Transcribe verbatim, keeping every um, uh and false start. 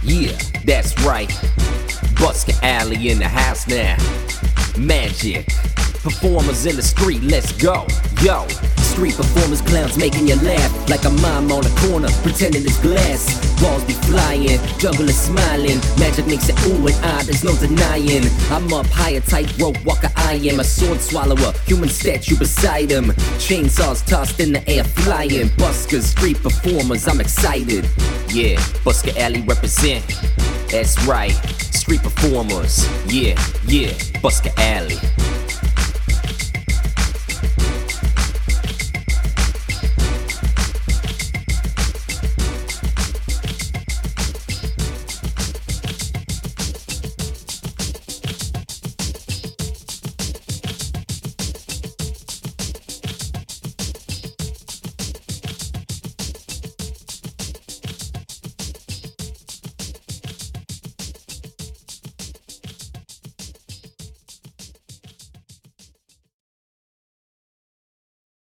Yeah, that's right. Busker Alley in the house now. Magic. Performers in the street, let's go. Yo. Street performers, clowns making you laugh like a mime on the corner, pretending it's glass. Balls be flying, jungle is smiling. Magic makes it ooh and ah, there's no denying. I'm up higher, tightrope walker I am. A sword swallower, human statue beside him. Chainsaws tossed in the air flying. Buskers, street performers, I'm excited. Yeah, Busker Alley represent. That's right, street performers. Yeah, yeah, Busker Alley.